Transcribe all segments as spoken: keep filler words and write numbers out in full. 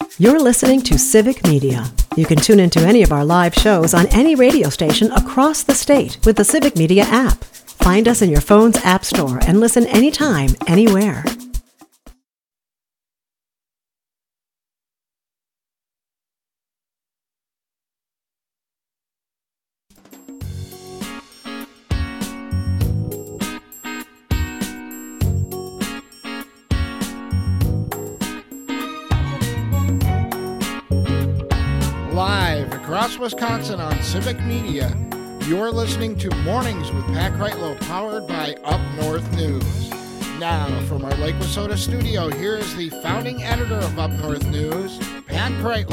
You're listening to Civic Media. You can tune into any of our live shows on any radio station across the state with the Civic Media app. Find us in your phone's app store and listen anytime, anywhere. Live across Wisconsin on Civic Media, you're listening to Mornings with Pat Kreitlow, powered by Up North News. Now, from our Lake Wissota studio, here is the founding editor of Up North News, Pat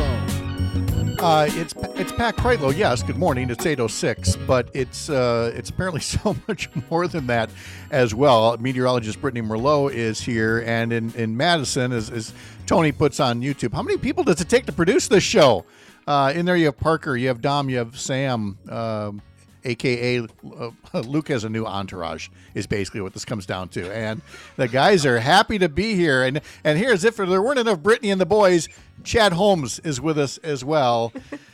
Kreitlow. Uh, it's it's Pat Kreitlow. Yes, good morning. It's eight oh six, but it's uh, it's apparently so much more than that as well. Meteorologist Brittany Merlot is here, and in, in Madison, as, as Tony puts on YouTube, how many people does it take to produce this show? Uh, in there you have Parker, you have Dom, you have Sam, um, a k a. Uh, Luke has a new entourage, is basically what this comes down to. And the guys are happy to be here. And and here, as if there weren't enough Brittany and the boys, Chad Holmes is with us as well.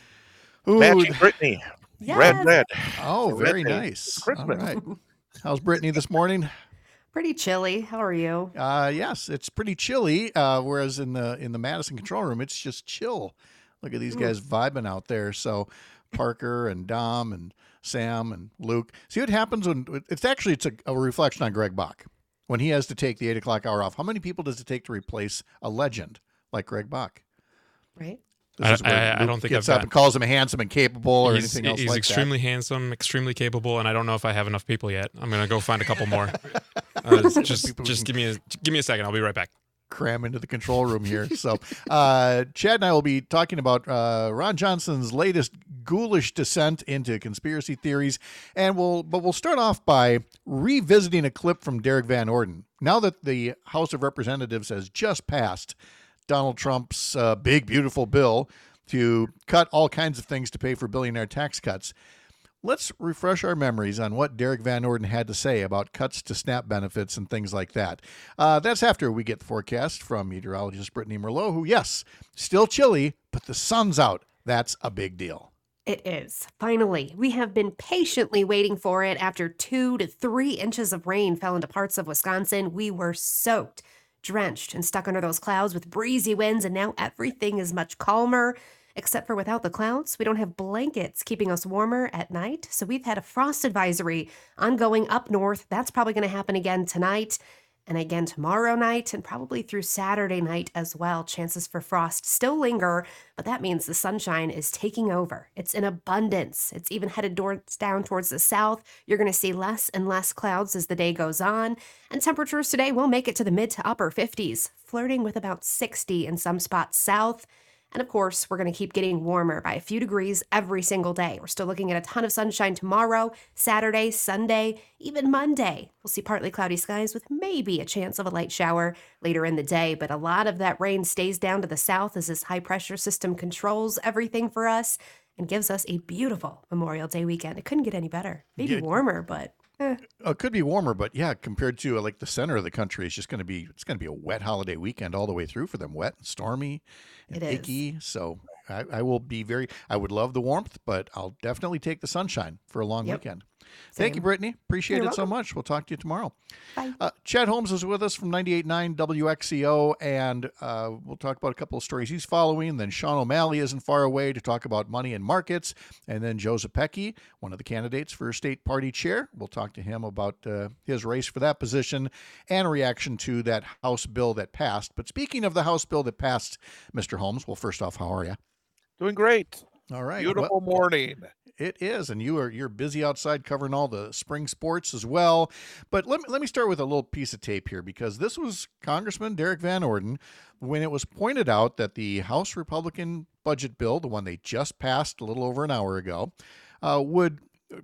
Ooh. Matching Brittany. Yes. Red, red. Oh, very Red nice. All Christmas. right. How's Brittany this morning? Pretty chilly. How are you? Uh, yes, it's pretty chilly, uh, whereas in the in the Madison control room, it's just chill. Look at these guys vibing out there. So Parker and Dom and Sam and Luke. See what happens when it's actually it's a, a reflection on Greg Bach when he has to take the eight o'clock hour off. How many people does it take to replace a legend like Greg Bach? Right. This I, is where I, I Luke don't think gets I've up got, and calls him handsome and capable or he's, anything else he's like extremely handsome, extremely capable, and I don't know if I have enough people yet. I'm gonna go find a couple more. uh, just just give me a give me a second. I'll be right back. Cram into the control room here. So uh, Chad and I will be talking about uh, Ron Johnson's latest ghoulish descent into conspiracy theories. And we'll, but we'll start off by revisiting a clip from Derek Van Orden. Now that the House of Representatives has just passed Donald Trump's uh, big, beautiful bill to cut all kinds of things to pay for billionaire tax cuts, let's refresh our memories on what Derek Van Orden had to say about cuts to SNAP benefits and things like that. Uh, that's after we get the forecast from meteorologist Brittany Merlot, who, yes, still chilly, but the sun's out. That's a big deal. It is. Finally, we have been patiently waiting for it. After two to three inches of rain fell into parts of Wisconsin, we were soaked, drenched, and stuck under those clouds with breezy winds, and now everything is much calmer. Except for without the clouds, we don't have blankets keeping us warmer at night. So we've had a frost advisory ongoing up north. That's probably going to happen again tonight and again tomorrow night and probably through Saturday night as well. Chances for frost still linger, but that means the sunshine is taking over. It's in abundance. It's even headed towards, down towards the south. You're going to see less and less clouds as the day goes on. And temperatures today will make it to the mid to upper fifties, flirting with about sixty in some spots south. And of course, we're going to keep getting warmer by a few degrees every single day. We're still looking at a ton of sunshine tomorrow, Saturday, Sunday, even Monday. We'll see partly cloudy skies with maybe a chance of a light shower later in the day, but a lot of that rain stays down to the south as this high pressure system controls everything for us and gives us a beautiful Memorial Day weekend. It couldn't get any better. Maybe Yeah. warmer, but eh. Uh, it could be warmer, but yeah, compared to uh, like the center of the country, it's just going to be it's going to be a wet holiday weekend all the way through for them. Wet and stormy and It is. icky. So I, I will be very. I would love the warmth, but I'll definitely take the sunshine for a long Yep. weekend. Thank you, Same. Brittany. Appreciate You're it so welcome. much. We'll talk to you tomorrow. Bye. Uh, Chad Holmes is with us from ninety-eight point nine W X C O, and uh, we'll talk about a couple of stories he's following. Then Sean O'Malley isn't far away to talk about money and markets. And then Joe Zepecki, one of the candidates for state party chair. We'll talk to him about uh, his race for that position and a reaction to that House bill that passed. But speaking of the House bill that passed, Mister Holmes, well, first off, how are you? Doing great. All right. Beautiful Well, morning. it is, and you are you're busy outside covering all the spring sports as well. But let me let me start with a little piece of tape here, because this was Congressman Derek Van Orden when it was pointed out that the House Republican budget bill, the one they just passed a little over an hour ago, uh, would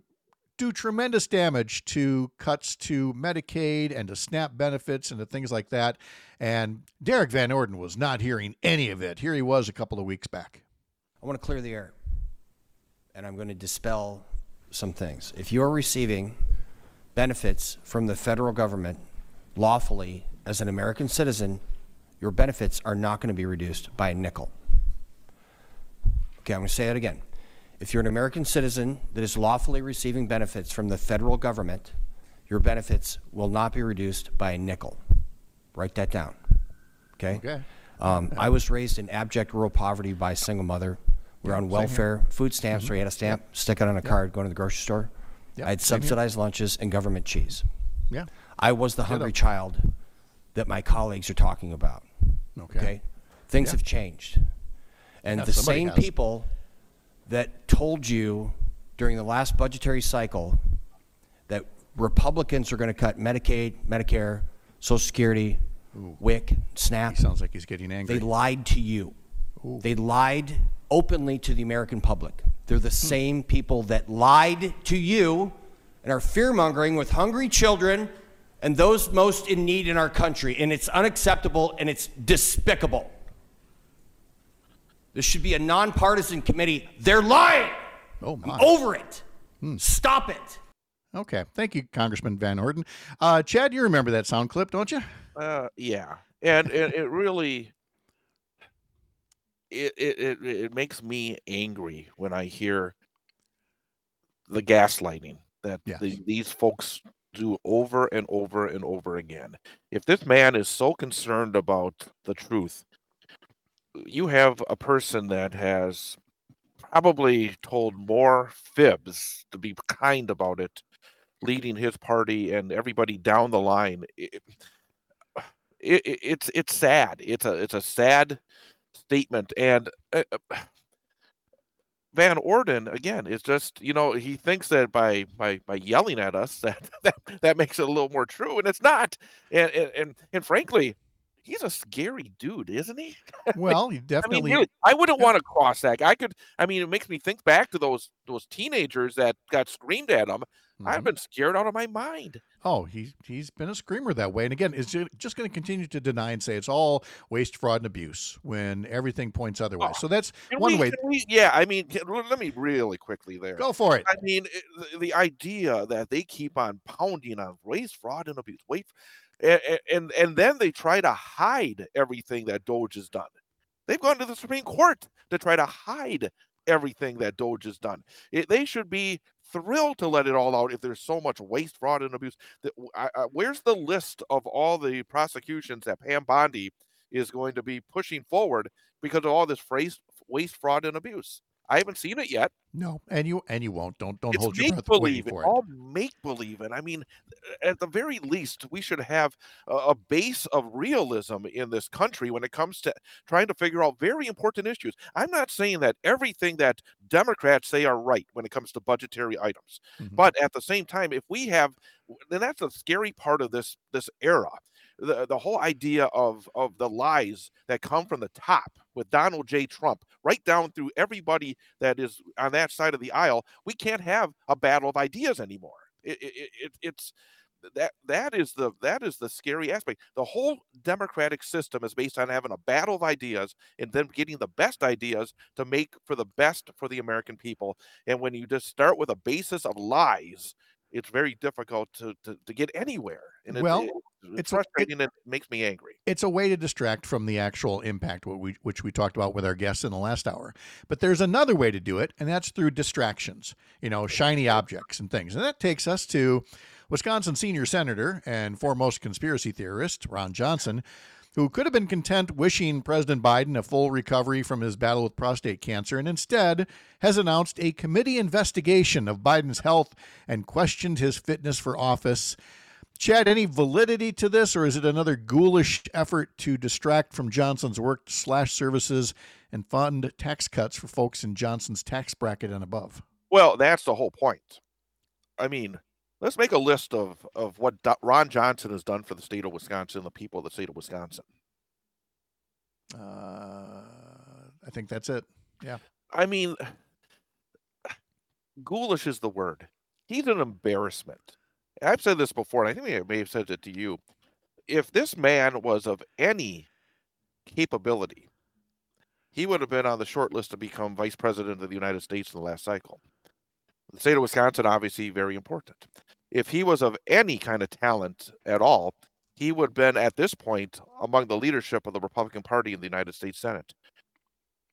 do tremendous damage to cuts to Medicaid and to SNAP benefits and to things like that. And Derek Van Orden was not hearing any of it. Here he was a couple of weeks back. I want to clear the air, and I'm going to dispel some things. If you're receiving benefits from the federal government lawfully as an American citizen, your benefits are not going to be reduced by a nickel. Okay, I'm going to say it again. If you're an American citizen that is lawfully receiving benefits from the federal government, your benefits will not be reduced by a nickel. Write that down. Okay? Okay. Um, I was raised in abject rural poverty by a single mother. We were on welfare, food stamps, mm-hmm. where you had a stamp, yep. stick it on a card, yep. go to the grocery store. Yep. I had subsidized lunches and government cheese. Yeah. I was the hungry child that my colleagues are talking about. Okay. Okay? Things Yeah. have changed. And Yeah, the somebody same has. people that told you during the last budgetary cycle that Republicans are going to cut Medicaid, Medicare, Social Security, Ooh. W I C, SNAP. He sounds like he's getting angry. They lied to you. Ooh. They lied openly to the American public. They're the same people that lied to you and are fear-mongering with hungry children and those most in need in our country. And it's unacceptable and it's despicable. This should be a nonpartisan committee. They're lying. Oh, my. I'm over it. Stop it. Okay. Thank you, Congressman Van Orden. Uh, Chad, you remember that sound clip, don't you? Uh, yeah, and, and it really it, it it it makes me angry when I hear the gaslighting that Yes. the, these folks do over and over and over again. If this man is so concerned about the truth, you have a person that has probably told more fibs, to be kind about it, leading his party and everybody down the line. It, it, it, it's it's sad. It's a it's a sad statement. And uh, Van Orden, again, is just, you know, he thinks that by by by yelling at us that that, that makes it a little more true, and it's not. And and and, and frankly, he's a scary dude, isn't he? Well, he I mean, definitely. really, I wouldn't Yeah. want to cross that. I could. I mean, it makes me think back to those those teenagers that got screamed at him. I've Mhm. been scared out of my mind. Oh, he, he's been a screamer that way. And again, is just going to continue to deny and say it's all waste, fraud, and abuse when everything points otherwise. Oh, So that's Can one we, way. can we, yeah, I mean, can, let me really quickly there. Go for it. I mean, it, the, the idea that they keep on pounding on waste, fraud, and abuse, wait, and, and and then they try to hide everything that Doge has done. They've gone to the Supreme Court to try to hide everything that Doge has done. It, they should be thrilled to let it all out if there's so much waste, fraud, and abuse. That, I, I, where's the list of all the prosecutions that Pam Bondi is going to be pushing forward because of all this waste, waste, fraud, and abuse? I haven't seen it yet. No, and you and you won't. Don't don't It's hold your make breath waiting believe, for all make believe. And I mean, at the very least, we should have a, a base of realism in this country when it comes to trying to figure out very important issues. I'm not saying that everything that Democrats say are right when it comes to budgetary items, Mhm. but at the same time, if we have, then that's a scary part of this this era. The, the whole idea of of the lies that come from the top with Donald J. Trump, right down through everybody that is on that side of the aisle, we can't have a battle of ideas anymore. It, it, it, it's that that is the that is the scary aspect. The whole democratic system is based on having a battle of ideas and then getting the best ideas to make for the best for the American people. And when you just start with a basis of lies, it's very difficult to to, to get anywhere. And it, Well, it- it's, it's a- it- frustrating and it makes me angry. It's a way to distract from the actual impact, what we, which we talked about with our guests in the last hour. But there's another way to do it, and that's through distractions, you know, shiny objects and things. And that takes us to Wisconsin senior senator and foremost conspiracy theorist, Ron Johnson, who could have been content wishing President Biden a full recovery from his battle with prostate cancer, and instead has announced a committee investigation of Biden's health and questioned his fitness for office. Chad, any validity to this, or is it another ghoulish effort to distract from Johnson's work to slash services and fund tax cuts for folks in Johnson's tax bracket and above? Well, that's the whole point. I mean, let's make a list of, of what Do- Ron Johnson has done for the state of Wisconsin, the people of the state of Wisconsin. Uh, I think that's it. Yeah. I mean, ghoulish is the word. He's an embarrassment. I've said this before, and I think I may have said it to you. If this man was of any capability, he would have been on the short list to become vice president of the United States in the last cycle. The state of Wisconsin, obviously, very important. If he was of any kind of talent at all, he would have been at this point among the leadership of the Republican Party in the United States Senate.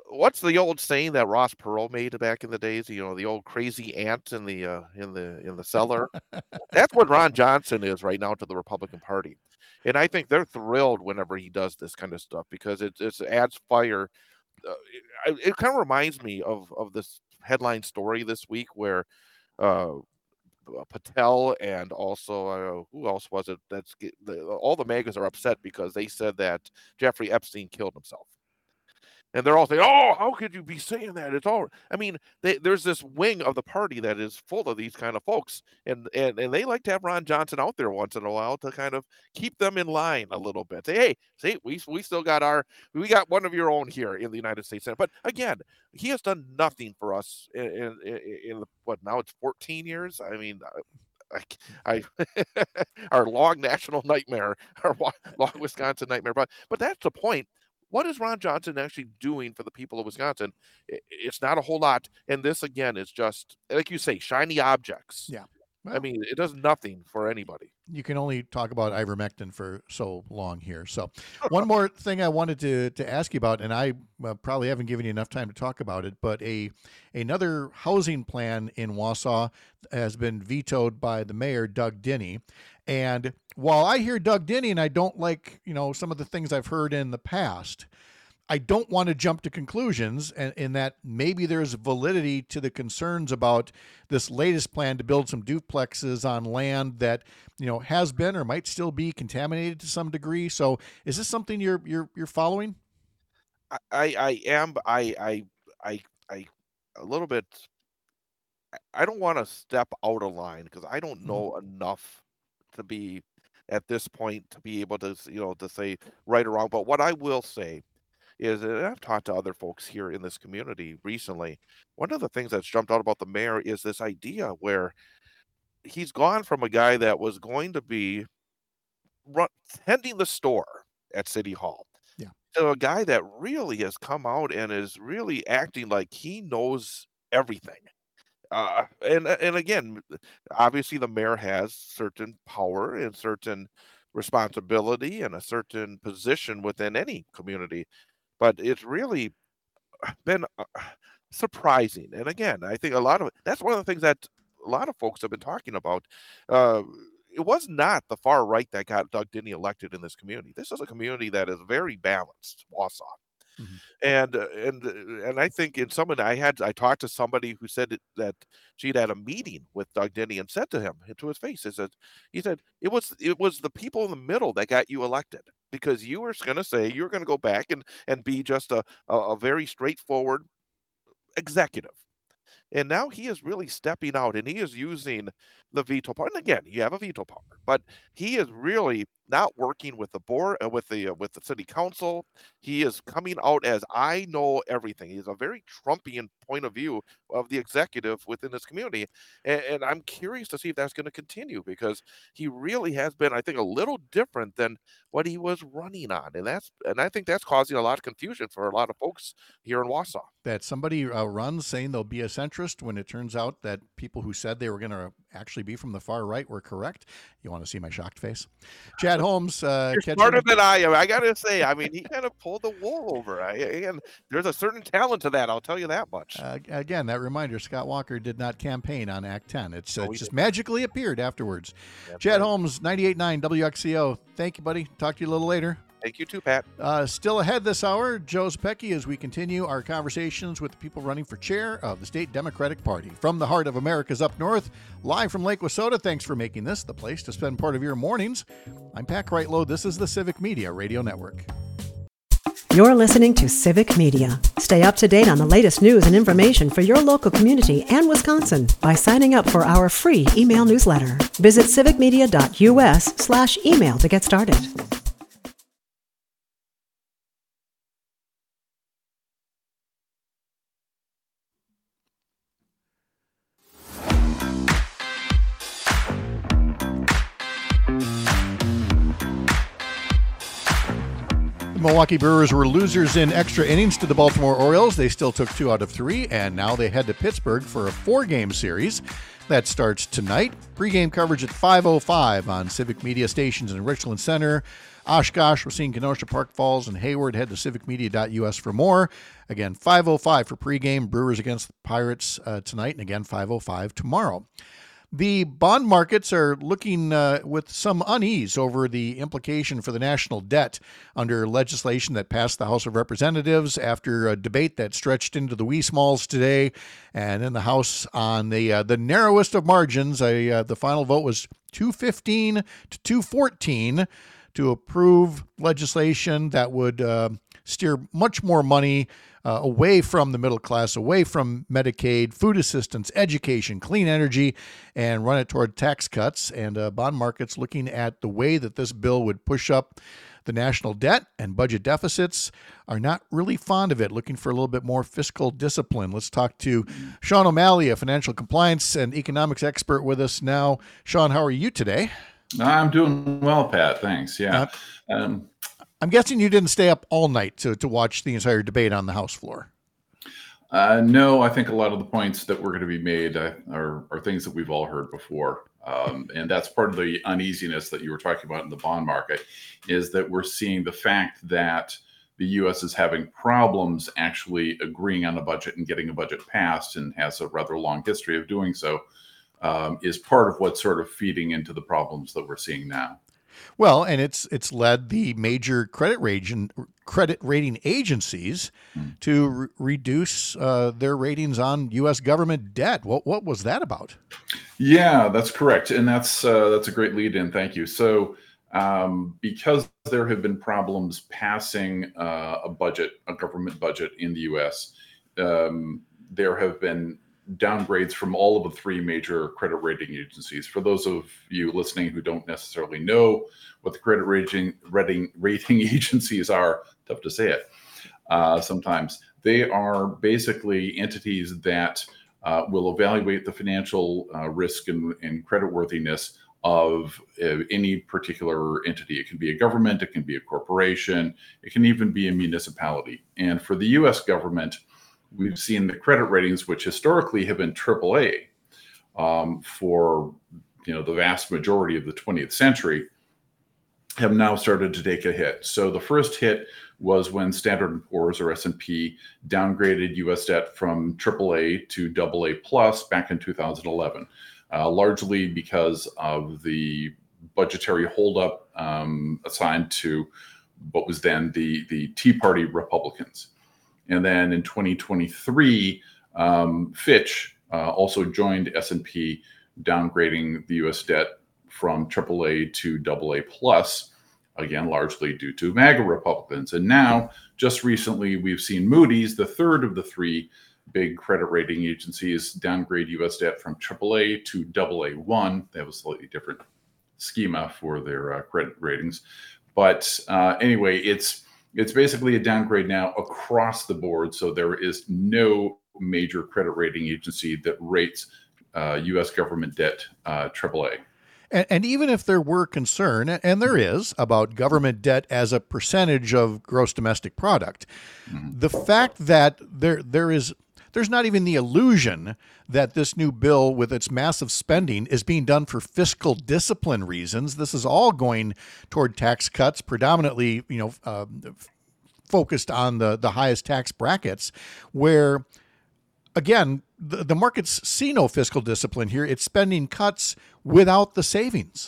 what's the old saying that Ross Perot made back in the days? You know, the old crazy ant in the uh, in the in the cellar. That's what Ron Johnson is right now to the Republican Party, and I think they're thrilled whenever he does this kind of stuff because it it adds fire. Uh, it, it kind of reminds me of of this headline story this week where uh, Patel and also uh, who else was it? That's the, all the MAGAs are upset because they said that Jeffrey Epstein killed himself. And they're all saying, "Oh, how could you be saying that?" It's all. I mean, they, there's this wing of the party that is full of these kind of folks, and and and they like to have Ron Johnson out there once in a while to kind of keep them in line a little bit. Say, "Hey, see, we we still got our, we got one of your own here in the United States Senate." But again, he has done nothing for us in in, in, in the, what now it's fourteen years. I mean. I, I our long national nightmare, our long Wisconsin nightmare. But but that's the point. What is Ron Johnson actually doing for the people of Wisconsin? It's not a whole lot. And this, again, is just, like you say, shiny objects. Yeah. Well, I mean, it does nothing for anybody. You can only talk about ivermectin for so long here. So one more thing I wanted to, to ask you about, and I uh, probably haven't given you enough time to talk about it, but a another housing plan in Wausau has been vetoed by the mayor, Doug Denny. And while I hear Doug Denny and I don't like, you know, some of the things I've heard in the past, I don't want to jump to conclusions and in that maybe there's validity to the concerns about this latest plan to build some duplexes on land that, you know, has been or might still be contaminated to some degree. So is this something you're you're you're following? I I am I I I I a little bit I don't want to step out of line because I don't know mm-hmm. enough to be at this point to be able to, you know, to say right or wrong. But what I will say is, and I've talked to other folks here in this community recently, one of the things that's jumped out about the mayor is this idea where he's gone from a guy that was going to be run, tending the store at City Hall yeah. to a guy that really has come out and is really acting like he knows everything. Uh, and and again, obviously the mayor has certain power and certain responsibility and a certain position within any community. But it's really been uh, surprising. And again, I think a lot of that's one of the things that a lot of folks have been talking about. Uh, it was not the far right that got Doug Denny elected in this community. This is a community that is very balanced, Wausau. Mm-hmm. And uh, and and I think in someone I had I talked to somebody who said that she'd had a meeting with Doug Denny and said to him to his face, he said, he said it was it was the people in the middle that got you elected because you were going to say you're going to go back and and be just a, a a very straightforward executive. And now he is really stepping out and he is using the veto power. And again, you have a veto power, but he is really not working with the board, uh, with the uh, with the city council. He is coming out as I know everything. He has a very Trumpian point of view of the executive within this community, and, and I'm curious to see if that's going to continue because he really has been, I think, a little different than what he was running on, and that's and I think that's causing a lot of confusion for a lot of folks here in Wausau. That somebody uh, runs saying they'll be a centrist when it turns out that people who said they were going to actually be from the far right were correct. You want to see my shocked face? Chad Holmes. Uh, You're smarter than I am. I got to say, I mean, he kind of pulled the wool over. I, again, there's a certain talent to that. I'll tell you that much. Uh, again, that reminder, Scott Walker did not campaign on Act ten. It's uh, no, just didn't. magically appeared afterwards. That's Chad right. Holmes, ninety-eight point nine W X C O. Thank you, buddy. Talk to you a little later. Thank you too, Pat. Uh, still ahead this hour, Joe Zepecki, as we continue our conversations with the people running for chair of the state Democratic Party. From the heart of America's up north, live from Lake Wissota. Thanks for making this the place to spend part of your mornings. I'm Pat Kreitlow. This is the Civic Media Radio Network. You're listening to Civic Media. Stay up to date on the latest news and information for your local community and Wisconsin by signing up for our free email newsletter. Visit civicmedia.us slash email to get started. Milwaukee Brewers were losers in extra innings to the Baltimore Orioles. They still took two out of three, and now they head to Pittsburgh for a four-game series. That starts tonight. Pre-game coverage at five oh five on Civic Media stations in Richland Center, Oshkosh, Racine, Kenosha, Park Falls, and Hayward. Head to civic media dot u s for more. Again, five oh five for pregame. Brewers against the Pirates uh, tonight, and again, five oh five tomorrow. The bond markets are looking uh, with some unease over the implication for the national debt under legislation that passed the House of Representatives after a debate that stretched into the wee smalls today. And in the House, on the uh, the narrowest of margins, a, uh, the final vote was two fifteen to two fourteen to approve legislation that would uh, steer much more money Uh, away from the middle class, away from Medicaid, food assistance, education, clean energy, and run it toward tax cuts. And uh, bond markets looking at the way that this bill would push up the national debt and budget deficits are not really fond of it, looking for a little bit more fiscal discipline. Let's talk to Sean O'Malley, a financial compliance and economics expert with us now. Sean, how are you today? I'm doing well, Pat. Thanks. Yeah. Uh, um, I'm guessing you didn't stay up all night to, to watch the entire debate on the House floor. Uh, no, I think a lot of the points that were going to be made uh, are, are things that we've all heard before. Um, and that's part of the uneasiness that you were talking about in the bond market, is that we're seeing the fact that the U S is having problems actually agreeing on a budget and getting a budget passed, and has a rather long history of doing so, um, is part of what's sort of feeding into the problems that we're seeing now. Well, and it's it's led the major credit rating credit rating agencies mm. to re- reduce uh, their ratings on U S government debt. What what was that about? Yeah, that's correct, and that's uh, that's a great lead-in. Thank you. So, um, because there have been problems passing uh, a budget, a government budget in the U S, um, there have been downgrades from all of the three major credit rating agencies. For those of you listening who don't necessarily know what the credit rating rating, rating agencies are, tough to say it uh, sometimes, they are basically entities that uh, will evaluate the financial uh, risk and, and creditworthiness of uh, any particular entity. It can be a government, it can be a corporation, it can even be a municipality. And for the U S government, we've seen the credit ratings, which historically have been triple A um, for you know the vast majority of the twentieth century, have now started to take a hit. So the first hit was when Standard and Poor's, or S and P, downgraded U S debt from triple A to double A plus back in two thousand eleven, uh, largely because of the budgetary holdup um, assigned to what was then the, the Tea Party Republicans. And then in twenty twenty-three, um, Fitch uh, also joined S and P, downgrading the U S debt from triple A to double A plus, again, largely due to MAGA Republicans. And now, just recently, we've seen Moody's, the third of the three big credit rating agencies, downgrade U S debt from triple A to double A one. They have a slightly different schema for their uh, credit ratings. But uh, anyway, it's It's basically a downgrade now across the board. So there is no major credit rating agency that rates uh, U S government debt uh, triple A. And, and even if there were concern, and there is, about government debt as a percentage of gross domestic product, mm-hmm. the fact that there there is there's not even the illusion that this new bill with its massive spending is being done for fiscal discipline reasons. This is all going toward tax cuts, predominantly, you know, uh, focused on the, the highest tax brackets, where, again, the, the markets see no fiscal discipline here. It's spending cuts without the savings.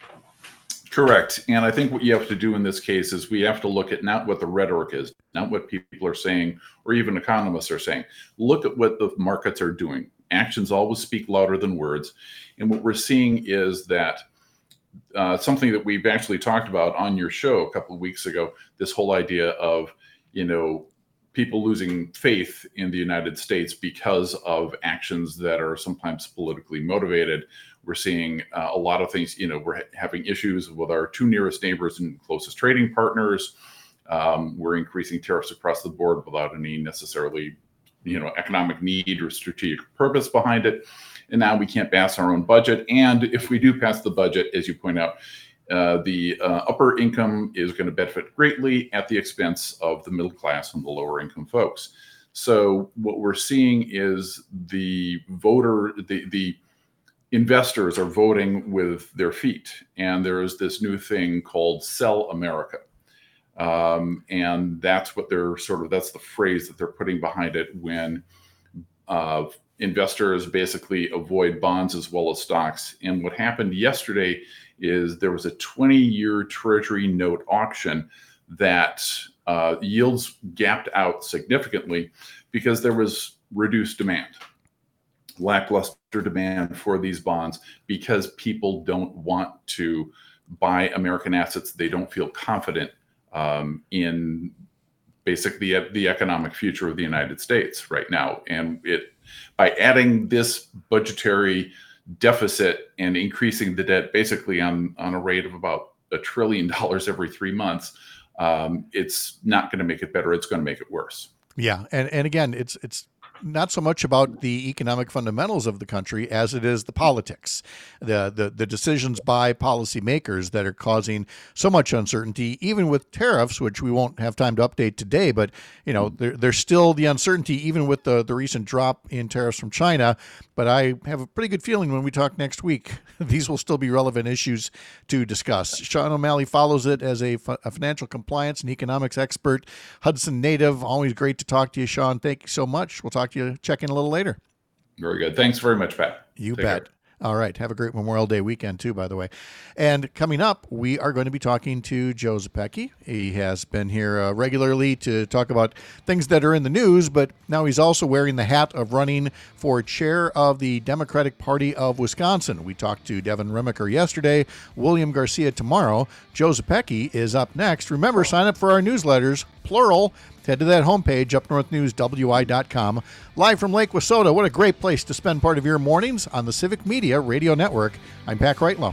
Correct. And I think what you have to do in this case is we have to look at not what the rhetoric is, not what people are saying, or even economists are saying. Look at what the markets are doing. Actions always speak louder than words. And what we're seeing is that uh, something that we've actually talked about on your show a couple of weeks ago, this whole idea of, you know, people losing faith in the United States because of actions that are sometimes politically motivated. We're seeing uh, a lot of things, you know, we're ha- having issues with our two nearest neighbors and closest trading partners. Um, we're increasing tariffs across the board without any necessarily, you know, economic need or strategic purpose behind it. And now we can't pass our own budget. And if we do pass the budget, as you point out, Uh, the uh, upper income is going to benefit greatly at the expense of the middle class and the lower income folks. So what we're seeing is the voter, the, the investors are voting with their feet. And there is this new thing called Sell America. Um, and that's what they're sort of, that's the phrase that they're putting behind it when uh, investors basically avoid bonds as well as stocks. And what happened yesterday is there was a twenty-year Treasury note auction that uh, yields gapped out significantly because there was reduced demand, lackluster demand for these bonds because people don't want to buy American assets. They don't feel confident um, in basically the, the economic future of the United States right now. And it by adding this budgetary deficit and increasing the debt basically on, on a rate of about a trillion dollars every three months, um, it's not going to make it better. It's going to make it worse. Yeah. And, and again, it's, it's, not so much about the economic fundamentals of the country as it is the politics, the, the the decisions by policymakers that are causing so much uncertainty, even with tariffs, which we won't have time to update today. But, you know, there, there's still the uncertainty, even with the, the recent drop in tariffs from China. But I have a pretty good feeling when we talk next week, these will still be relevant issues to discuss. Sean O'Malley follows it as a, a financial compliance and economics expert, Hudson native. Always great to talk to you, Sean. Thank you so much. We'll talk to you, check in a little later. Very good. Thanks very much, Pat. You Take bet. care. All right. Have a great Memorial Day weekend, too, by the way. And coming up, we are going to be talking to Joe Zepecki. He has been here uh, regularly to talk about things that are in the news, but now he's also wearing the hat of running for chair of the Democratic Party of Wisconsin. We talked to Devin Remaker yesterday, William Garcia tomorrow. Joe Zepecki is up next. Remember, sign up for our newsletters, plural. Head to that homepage, up north news w i dot com. Live from Lake Wissota, what a great place to spend part of your mornings on the Civic Media Radio Network. I'm Pat Kreitlow.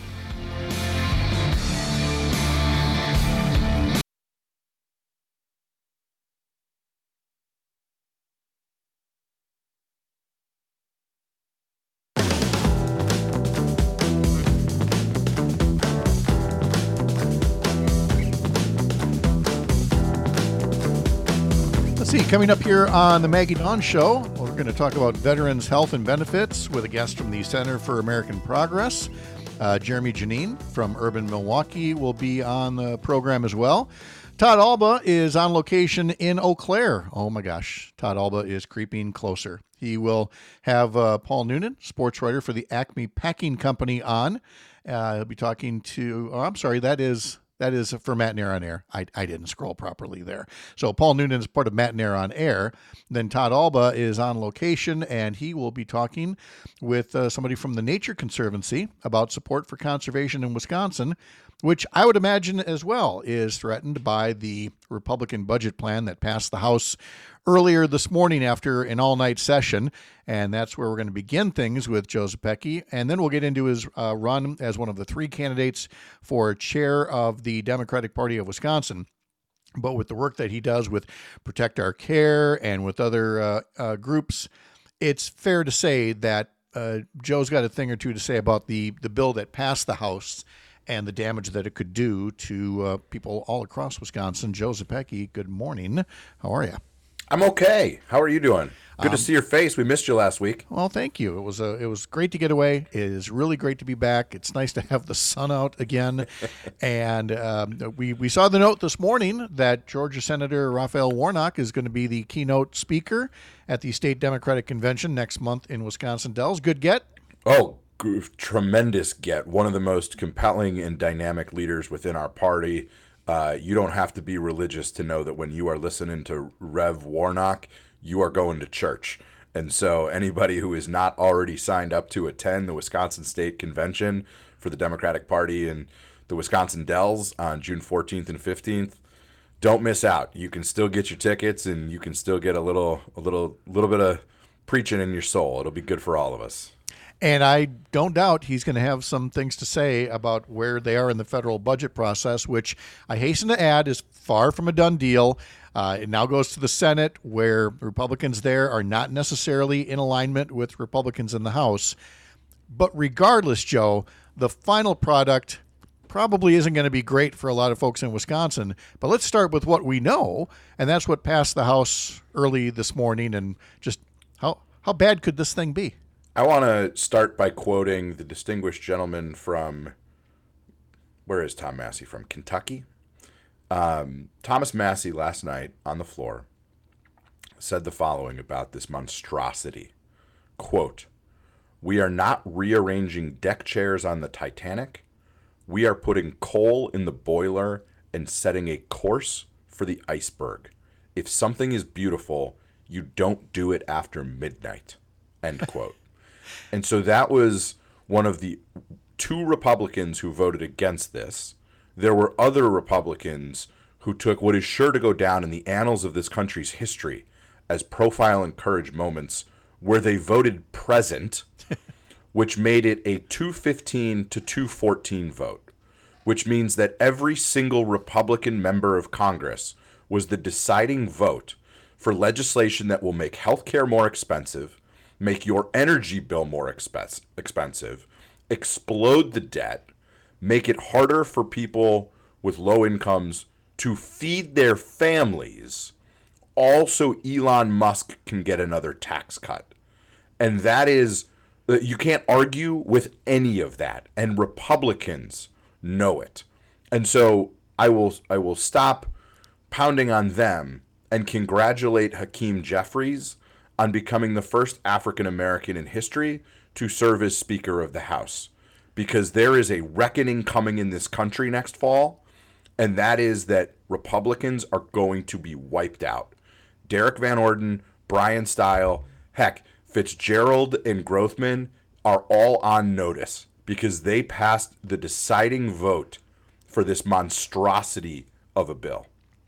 See, coming up here on the Maggie Dawn Show, we're going to talk about veterans' health and benefits with a guest from the Center for American Progress. Uh, Jeremy Janine from Urban Milwaukee will be on the program as well. Todd Alba is on location in Eau Claire. Oh my gosh, Todd Alba is creeping closer. He will have uh, Paul Noonan, sports writer for the Acme Packing Company, on. Uh, he'll be talking to, oh, I'm sorry, that is... That is for Matt Nair on Air. I, I didn't scroll properly there. So Paul Noonan is part of Matt Nair on Air. Then Todd Alba is on location, and he will be talking with uh, somebody from the Nature Conservancy about support for conservation in Wisconsin, which I would imagine as well is threatened by the Republican budget plan that passed the House earlier this morning after an all-night session. And that's where we're going to begin things with Joe Zepecki. And then we'll get into his uh, run as one of the three candidates for chair of the Democratic Party of Wisconsin. But with the work that he does with Protect Our Care and with other uh, uh, groups, it's fair to say that uh, Joe's got a thing or two to say about the, the bill that passed the House and the damage that it could do to uh, people all across Wisconsin. Joe Zepecki, good morning. How are you? I'm okay. How are you doing? Good Um, to see your face. We missed you last week. Well, thank you. It was a, it was great to get away. It is really great to be back. It's nice to have the sun out again. and um, we, we saw the note this morning that Georgia Senator Raphael Warnock is going to be the keynote speaker at the State Democratic Convention next month in Wisconsin Dells. Good get? Oh, g- tremendous get. One of the most compelling and dynamic leaders within our party. Uh, you don't have to be religious to know that when you are listening to Rev Warnock, you are going to church. And so anybody who is not already signed up to attend the Wisconsin State Convention for the Democratic Party in the Wisconsin Dells on June fourteenth and fifteenth, don't miss out. You can still get your tickets, and you can still get a little a little little bit of preaching in your soul. It'll be good for all of us. And I don't doubt he's going to have some things to say about where they are in the federal budget process, which I hasten to add is far from a done deal. Uh, it now goes to the Senate, where Republicans there are not necessarily in alignment with Republicans in the House. But regardless, Joe, the final product probably isn't going to be great for a lot of folks in Wisconsin. But let's start with what we know, and that's what passed the House early this morning. And just how how bad could this thing be? I want to start by quoting the distinguished gentleman from, where is Tom Massey from? Kentucky? Um, Thomas Massey last night on the floor said the following about this monstrosity. Quote, "We are not rearranging deck chairs on the Titanic. We are putting coal in the boiler and setting a course for the iceberg. If something is beautiful, you don't do it after midnight." End quote. And so that was one of the two Republicans who voted against this. There were other Republicans who took what is sure to go down in the annals of this country's history as profile and courage moments where they voted present, which made it a two fifteen to two fourteen vote, which means that every single Republican member of Congress was the deciding vote for legislation that will make healthcare more expensive, make your energy bill more expense, expensive, explode the debt, make it harder for people with low incomes to feed their families, also Elon Musk can get another tax cut. And that is, you can't argue with any of that. And Republicans know it. And so I will I will stop pounding on them and congratulate Hakeem Jeffries on becoming the first African American in history to serve as Speaker of the House. Because there is a reckoning coming in this country next fall, and that is that Republicans are going to be wiped out. Derek Van Orden, Brian Stile, heck, Fitzgerald and Grothman are all on notice because they passed the deciding vote for this monstrosity of a bill.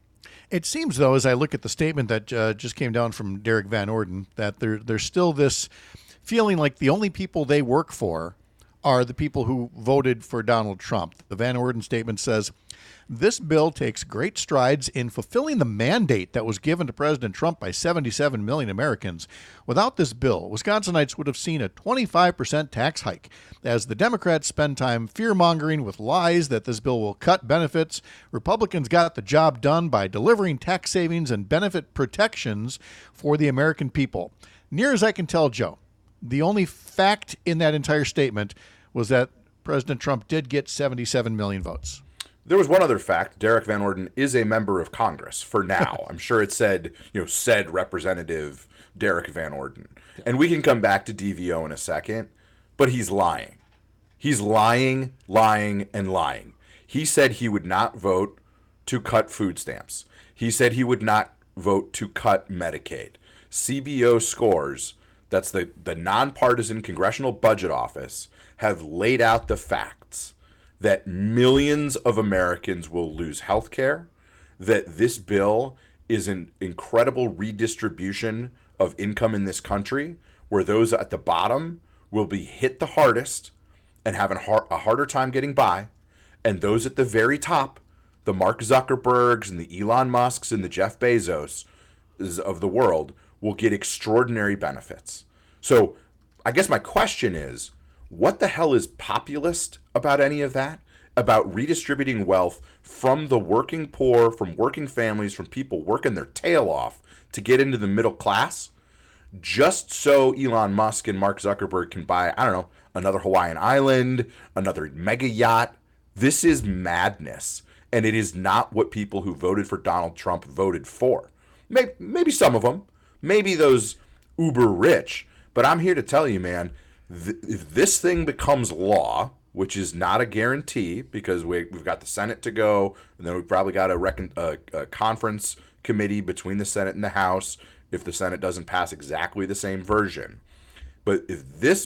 It seems, though, as I look at the statement that uh, just came down from Derek Van Orden, that there, there's still this feeling like the only people they work for are the people who voted for Donald Trump. The Van Orden statement says, "This bill takes great strides in fulfilling the mandate that was given to President Trump by seventy-seven million Americans. Without this bill, Wisconsinites would have seen a twenty-five percent tax hike. As the Democrats spend time fear-mongering with lies that this bill will cut benefits, Republicans got the job done by delivering tax savings and benefit protections for the American people." Near as I can tell, Joe, the only fact in that entire statement was that President Trump did get seventy-seven million votes. There was one other fact. Derek Van Orden is a member of Congress for now. I'm sure it said, you know, said Representative Derek Van Orden. And we can come back to D V O in a second, but he's lying. He's lying, lying, and lying. He said he would not vote to cut food stamps. He said he would not vote to cut Medicaid. C B O scores, that's the, the nonpartisan Congressional Budget Office, have laid out the facts that millions of Americans will lose health care, that this bill is an incredible redistribution of income in this country, where those at the bottom will be hit the hardest and have a harder time getting by, and those at the very top, the Mark Zuckerbergs and the Elon Musks and the Jeff Bezos of the world, will get extraordinary benefits. So I guess my question is, what the hell is populist about any of that? About redistributing wealth from the working poor, from working families, from people working their tail off to get into the middle class, just so Elon Musk and Mark Zuckerberg can buy, I don't know, another Hawaiian island, another mega yacht. This is madness. And it is not what people who voted for Donald Trump voted for. Maybe, maybe some of them, maybe those uber rich. But I'm here to tell you, man, if this thing becomes law, which is not a guarantee because we, we've got the Senate to go, and then we've probably got a, recon, a, a conference committee between the Senate and the House if the Senate doesn't pass exactly the same version. But if this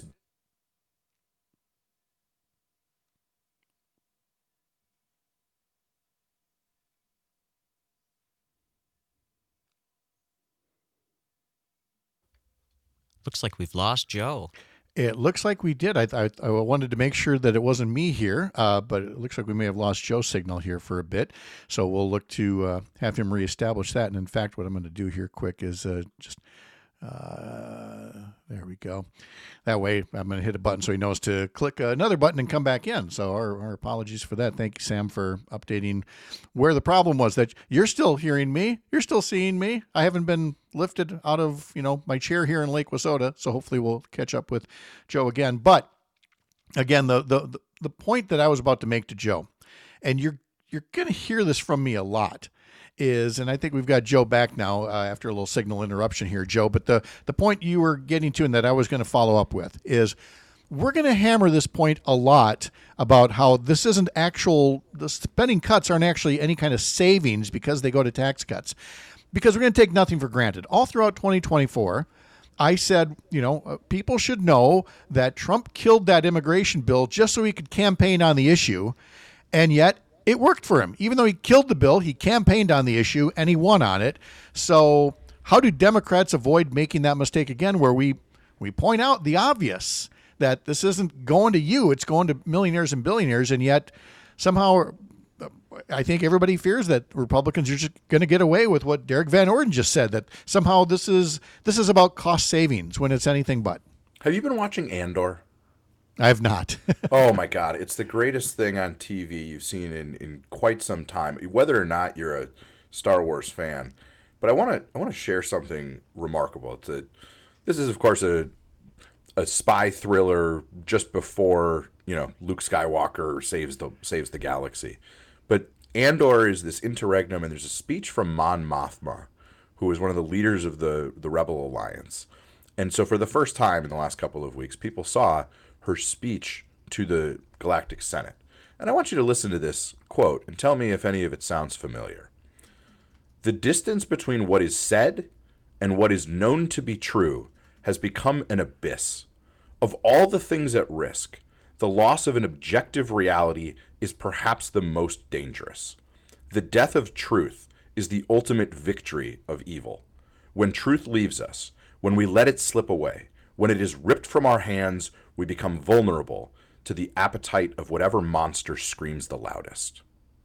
Looks like we've lost Joe. It looks like we did. I, I, I wanted to make sure that it wasn't me here, uh, but it looks like we may have lost Joe's signal here for a bit. So we'll look to uh, have him reestablish that. And in fact, what I'm going to do here quick is uh, just Uh, there we go. That way, I'm going to hit a button so he knows to click another button and come back in. So our, our apologies for that. Thank you, Sam, for updating where the problem was. That you're still hearing me. You're still seeing me. I haven't been lifted out of, you know, my chair here in Lake Wissota. So hopefully we'll catch up with Joe again. But again, the the the point that I was about to make to Joe, and you're you're going to hear this from me a lot, is, and I think we've got Joe back now uh, after a little signal interruption here, Joe, but the, the point you were getting to and that I was going to follow up with is we're going to hammer this point a lot about how this isn't actual, the spending cuts aren't actually any kind of savings because they go to tax cuts, because we're going to take nothing for granted. All throughout twenty twenty-four, I said, you know, uh, people should know that Trump killed that immigration bill just so he could campaign on the issue, and yet it worked for him. Even though he killed the bill, he campaigned on the issue and he won on it. So how do Democrats avoid making that mistake again, where we, we point out the obvious, that this isn't going to you, it's going to millionaires and billionaires, and yet somehow I think everybody fears that Republicans are just going to get away with what Derek Van Orden just said, that somehow this is this is about cost savings when it's anything but. Have you been watching Andor? I have not. Oh my God. It's the greatest thing on T V you've seen in, in quite some time, whether or not you're a Star Wars fan. But I want to I want to share something remarkable. It's a, this is, of course, a a spy thriller just before, you know, Luke Skywalker saves the saves the galaxy. But Andor is this interregnum, and there's a speech from Mon Mothma, who is one of the leaders of the, the Rebel Alliance. And so for the first time in the last couple of weeks, people saw her speech to the Galactic Senate. And I want you to listen to this quote and tell me if any of it sounds familiar. The distance between what is said and what is known to be true has become an abyss. Of all the things at risk, the loss of an objective reality is perhaps the most dangerous. The death of truth is the ultimate victory of evil. When truth leaves us, when we let it slip away, when it is ripped from our hands, we become vulnerable to the appetite of whatever monster screams the loudest.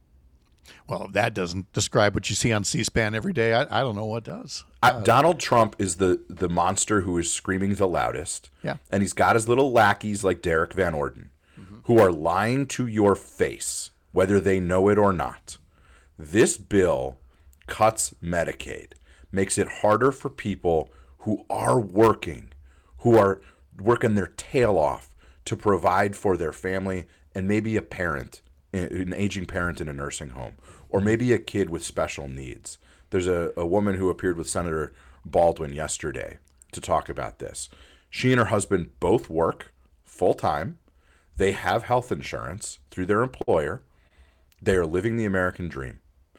Well, if that doesn't describe what you see on C-SPAN every day, I, I don't know what does. Uh, Donald Trump is the, the monster who is screaming the loudest. Yeah. And he's got his little lackeys like Derek Van Orden, mm-hmm. who are lying to your face, whether they know it or not. This bill cuts Medicaid, makes it harder for people who are working, who are working their tail off to provide for their family and maybe a parent, an aging parent in a nursing home, or maybe a kid with special needs. There's a, a woman who appeared with Senator Baldwin yesterday to talk about this. She and her husband both work full-time. They have health insurance through their employer. They are living the American dream.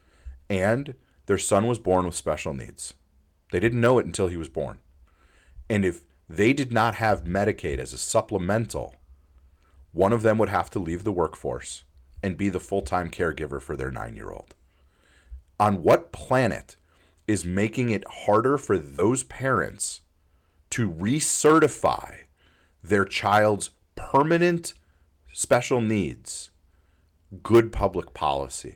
And their son was born with special needs. They didn't know it until he was born. And if they did not have Medicaid as a supplemental, one of them would have to leave the workforce and be the full-time caregiver for their nine-year-old. On what planet is making it harder for those parents to recertify their child's permanent special needs good public policy?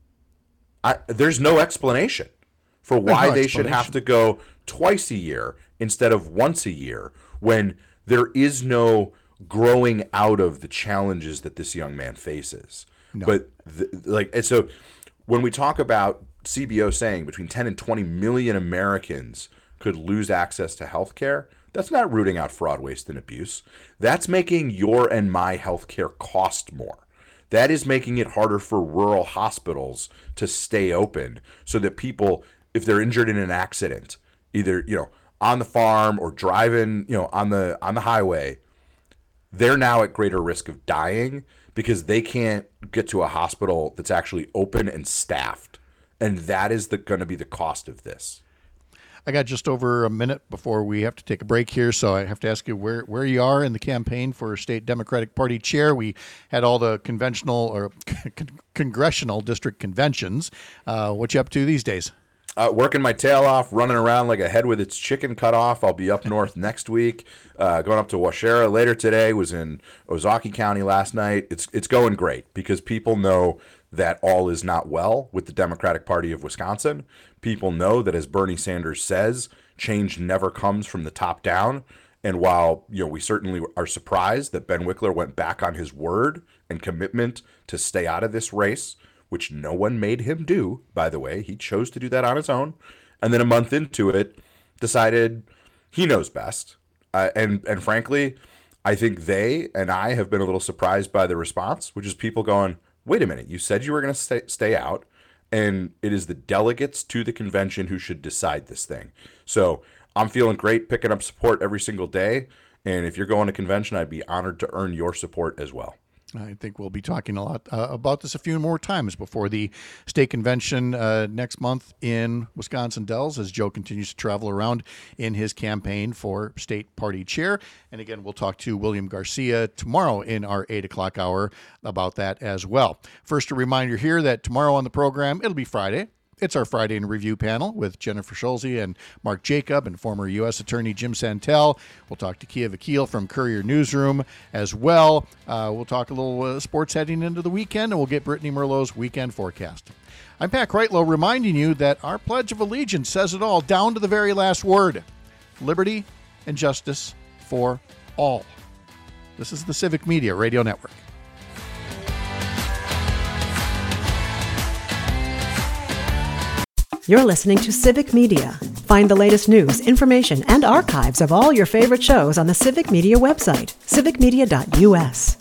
I, there's no explanation for why no they should have to go twice a year instead of once a year when there is no growing out of the challenges that this young man faces. No. But the, like, and so when we talk about C B O saying between ten and twenty million Americans could lose access to health care, that's not rooting out fraud, waste, and abuse. That's making your and my health care cost more. That is making it harder for rural hospitals to stay open so that people, if they're injured in an accident, either, you know, on the farm or driving, you know, on the on the highway, they're now at greater risk of dying because they can't get to a hospital that's actually open and staffed. And that is the going to be the cost of this. I got just over a minute before we have to take a break here, so I have to ask you where, where you are in the campaign for state Democratic Party chair. We had all the conventional or con- congressional district conventions. Uh, what you up to these days? Uh, working my tail off, running around like a head with its chicken cut off. I'll be up north next week. Uh, going up to Waushara later today. Was in Ozaukee County last night. It's it's going great because people know that all is not well with the Democratic Party of Wisconsin. People know that, as Bernie Sanders says, change never comes from the top down. And while, you know, we certainly are surprised that Ben Wickler went back on his word and commitment to stay out of this race, which no one made him do, by the way. He chose to do that on his own. And then a month into it, decided he knows best. Uh, and, and frankly, I think they and I have been a little surprised by the response, which is people going, wait a minute, you said you were going to stay, stay out, and it is the delegates to the convention who should decide this thing. So I'm feeling great picking up support every single day. And if you're going to convention, I'd be honored to earn your support as well. I think we'll be talking a lot uh, about this a few more times before the state convention uh, next month in Wisconsin Dells, as Joe continues to travel around in his campaign for state party chair. And again, we'll talk to William Garcia tomorrow in our eight o'clock hour about that as well. First, a reminder here that tomorrow on the program, it'll be Friday. It's our Friday in Review panel with Jennifer Schulze and Mark Jacob and former U S Attorney Jim Santel. We'll talk to Kia Vakil from Courier Newsroom as well. Uh, we'll talk a little uh, sports heading into the weekend, and we'll get Brittany Merlot's weekend forecast. I'm Pat Kreitlow reminding you that our Pledge of Allegiance says it all, down to the very last word. Liberty and justice for all. This is the Civic Media Radio Network. You're listening to Civic Media. Find the latest news, information, and archives of all your favorite shows on the Civic Media website, civic media dot u s.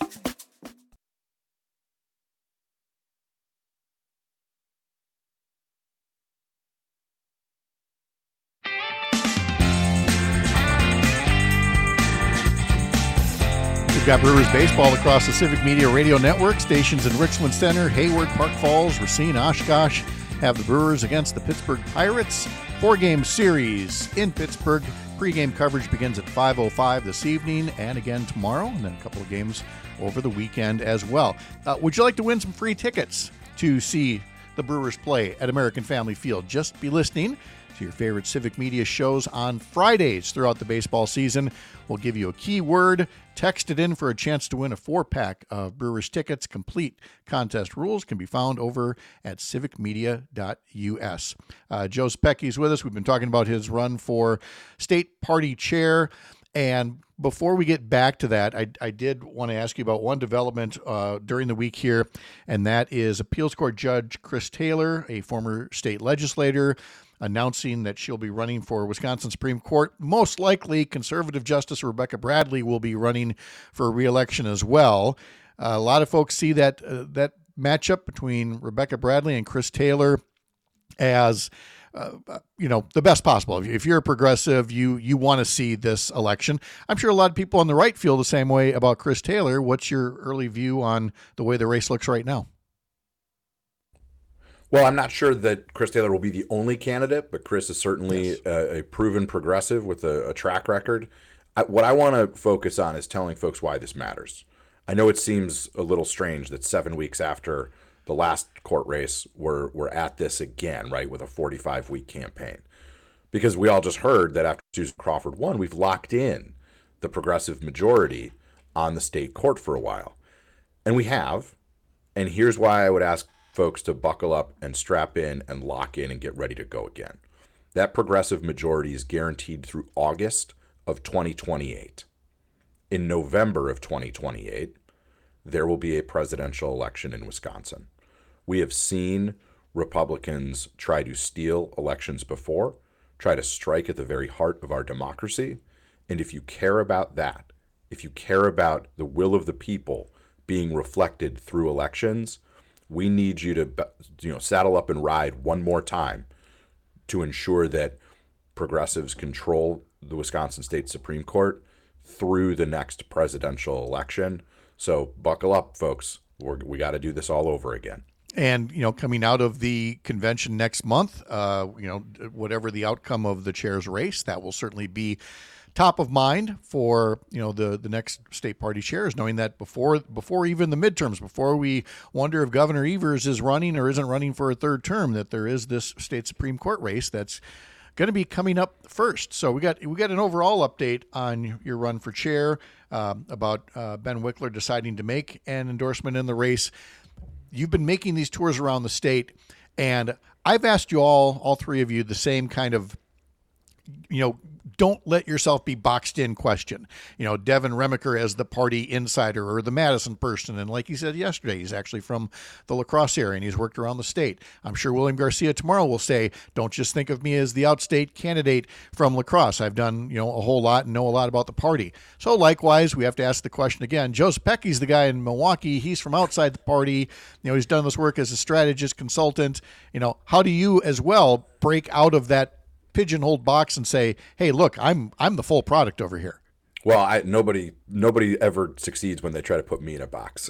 We've got Brewers baseball across the Civic Media Radio Network. Stations in Richland Center, Hayward, Park Falls, Racine, Oshkosh have the Brewers against the Pittsburgh Pirates. Four-game series in Pittsburgh. Pre-game coverage begins at five oh five this evening and again tomorrow, and then a couple of games over the weekend as well. Uh, would you like to win some free tickets to see the Brewers play at American Family Field? Just be listening to your favorite Civic Media shows on Fridays throughout the baseball season. We'll give you a keyword, text it in for a chance to win a four-pack of Brewers tickets. Complete contest rules can be found over at civic media dot u s. Uh, Joe Specky's with us. We've been talking about his run for state party chair. And before we get back to that, I, I did want to ask you about one development uh, during the week here, and that is Appeals Court Judge Chris Taylor, a former state legislator, announcing that she'll be running for Wisconsin Supreme Court. Most likely, conservative Justice Rebecca Bradley will be running for re-election as well. Uh, a lot of folks see that uh, that matchup between Rebecca Bradley and Chris Taylor as uh, you know, the best possible. If, if you're a progressive, you you want to see this election. I'm sure a lot of people on the right feel the same way about Chris Taylor. What's your early view on the way the race looks right now? Well, I'm not sure that Chris Taylor will be the only candidate, but Chris is certainly yes. a, a proven progressive with a, a track record. I, what I want to focus on is telling folks why this matters. I know it seems a little strange that seven weeks after the last court race, we're, we're at this again, right, with a forty-five week campaign. Because we all just heard that after Susan Crawford won, we've locked in the progressive majority on the state court for a while. And we have. And here's why I would ask folks to buckle up and strap in and lock in and get ready to go again. That progressive majority is guaranteed through August of twenty twenty-eight. In November of twenty twenty-eight, there will be a presidential election in Wisconsin. We have seen Republicans try to steal elections before, try to strike at the very heart of our democracy. And if you care about that, if you care about the will of the people being reflected through elections, we need you to, you know, saddle up and ride one more time to ensure that progressives control the Wisconsin State Supreme Court through the next presidential election. So buckle up, folks. We're, we got to do this all over again. And, you know, coming out of the convention next month, uh, you know, whatever the outcome of the chair's race, that will certainly be top of mind for, you know, the, the next state party chairs, knowing that before before even the midterms, before we wonder if Governor Evers is running or isn't running for a third term, that there is this state Supreme Court race that's going to be coming up first. So we got we got an overall update on your run for chair, uh, about uh, Ben Wickler deciding to make an endorsement in the race. You've been making these tours around the state, and I've asked you all, all three of you, the same kind of you know, don't let yourself be boxed in question. You know, Devin Remiker as the party insider or the Madison person. And like he said yesterday, he's actually from the La Crosse area and he's worked around the state. I'm sure William Garcia tomorrow will say, don't just think of me as the outstate candidate from La Crosse. I've done, you know, a whole lot and know a lot about the party. So likewise, we have to ask the question again. Joe Zepecki's the guy in Milwaukee. He's from outside the party. You know, he's done this work as a strategist, consultant. You know, how do you as well break out of that pigeonholed box and say, hey, look, I'm I'm the full product over here? Well, I, nobody nobody ever succeeds when they try to put me in a box.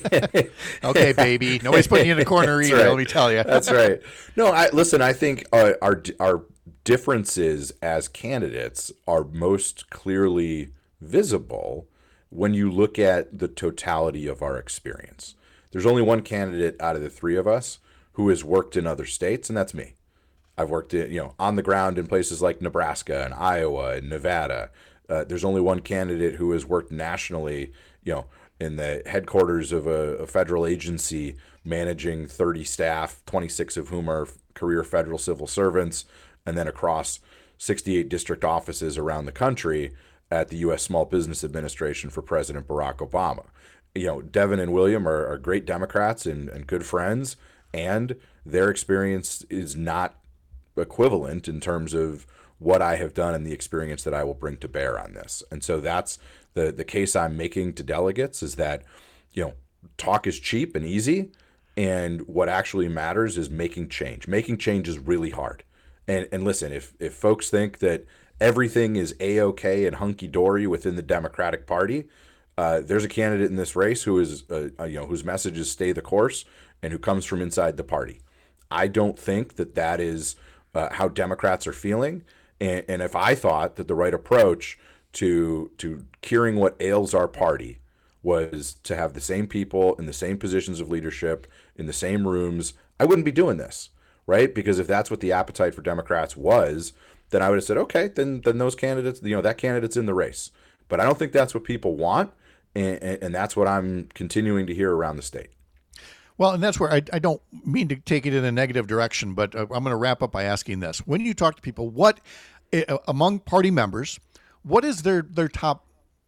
Okay, baby. Nobody's putting you in a corner either, right. Let me tell you. That's right. No, I listen, I think uh, our our differences as candidates are most clearly visible when you look at the totality of our experience. There's only one candidate out of the three of us who has worked in other states, and that's me. I've worked in, you know, on the ground in places like Nebraska and Iowa and Nevada. Uh, there's only one candidate who has worked nationally, you know, in the headquarters of a, a federal agency managing thirty staff, twenty-six of whom are career federal civil servants, and then across sixty-eight district offices around the country at the U S Small Business Administration for President Barack Obama. You know, Devin and William are, are great Democrats and, and good friends, and their experience is not equivalent in terms of what I have done and the experience that I will bring to bear on this. And so that's the the case I'm making to delegates, is that, you know, talk is cheap and easy, and what actually matters is making change. Making change is really hard. And and listen, if if folks think that everything is A-okay and hunky-dory within the Democratic Party, uh, there's a candidate in this race who is uh, you know, whose message is stay the course and who comes from inside the party. I don't think that that is Uh, how Democrats are feeling, and, and if I thought that the right approach to to curing what ails our party was to have the same people in the same positions of leadership in the same rooms, I wouldn't be doing this, right? Because if that's what the appetite for Democrats was, then I would have said, okay, then then those candidates, you know, that candidate's in the race. But I don't think that's what people want, and, and, and that's what I'm continuing to hear around the state. Well, and that's where I, I don't mean to take it in a negative direction, but uh, I'm going to wrap up by asking this. When you talk to people, what, uh, among party members, what is their, their top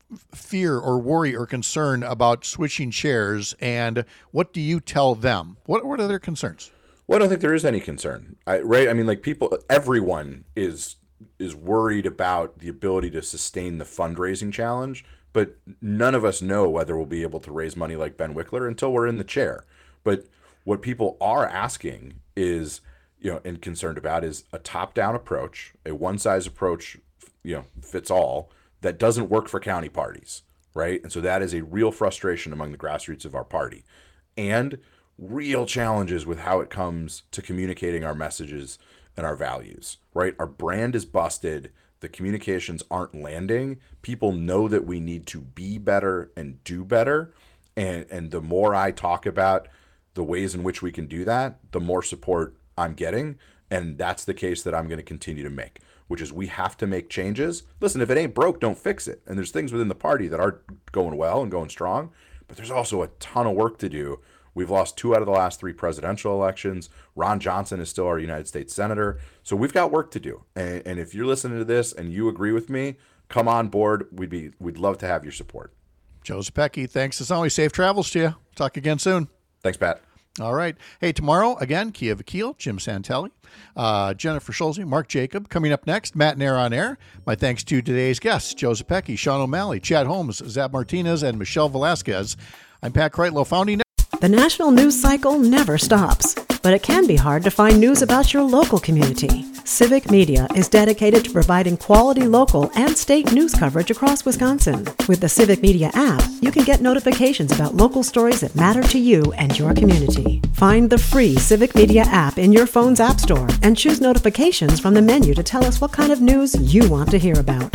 fear or worry or concern about switching chairs, and what do you tell them? What, what are their concerns? Well, I don't think there is any concern, I, right? I mean, like people, everyone is is worried about the ability to sustain the fundraising challenge, but none of us know whether we'll be able to raise money like Ben Wickler until we're in the chair. But what people are asking is, you know, and concerned about is a top-down approach, a one-size approach, you know, fits all, that doesn't work for county parties, right? And so that is a real frustration among the grassroots of our party, and real challenges with how it comes to communicating our messages and our values, right? Our brand is busted. The communications aren't landing. People know that we need to be better and do better. And, and the more I talk about the ways in which we can do that, the more support I'm getting. And that's the case that I'm going to continue to make, which is we have to make changes. Listen, if it ain't broke, don't fix it. And there's things within the party that are going well and going strong, but there's also a ton of work to do. We've lost two out of the last three presidential elections. Ron Johnson is still our United States Senator. So we've got work to do. And, and if you're listening to this and you agree with me, come on board. We'd be we'd love to have your support. Joe Zepecki, thanks as always. Safe travels to you. Talk again soon. Thanks, Pat. All right. Hey, tomorrow, again, Kia Vakil, Jim Santelli, uh, Jennifer Schulze, Mark Jacob. Coming up next, Matt Nair on Air. My thanks to today's guests, Joe Zepecki, Sean O'Malley, Chad Holmes, Zab Martinez, and Michelle Velasquez. I'm Pat Kreitlow, founding. The national news cycle never stops, but it can be hard to find news about your local community. Civic Media is dedicated to providing quality local and state news coverage across Wisconsin. With the Civic Media app, you can get notifications about local stories that matter to you and your community. Find the free Civic Media app in your phone's app store and choose notifications from the menu to tell us what kind of news you want to hear about.